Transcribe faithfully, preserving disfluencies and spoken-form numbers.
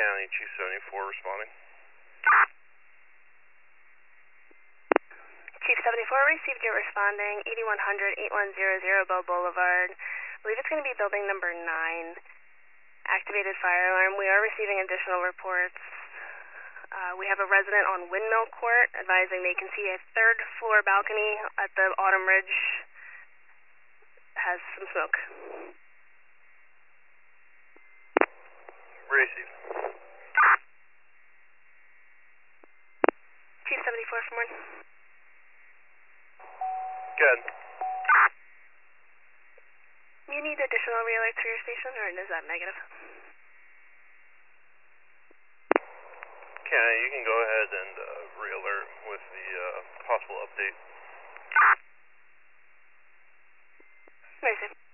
County, Chief seventy-four responding. Chief seventy-four received your responding, eighty-one hundred, eighty-one hundred Bell Boulevard. I believe it's going to be building number nine. Activated fire alarm. We are receiving additional reports. Uh, we have a resident on Windmill Court advising they can see a third floor balcony at the Autumn Ridge has some smoke. Received. Chief seventy-four for more. Good. Do you need additional re-alerts for your station, or is that negative? County, you can go ahead and uh, re-alert with the uh, possible update. Very soon.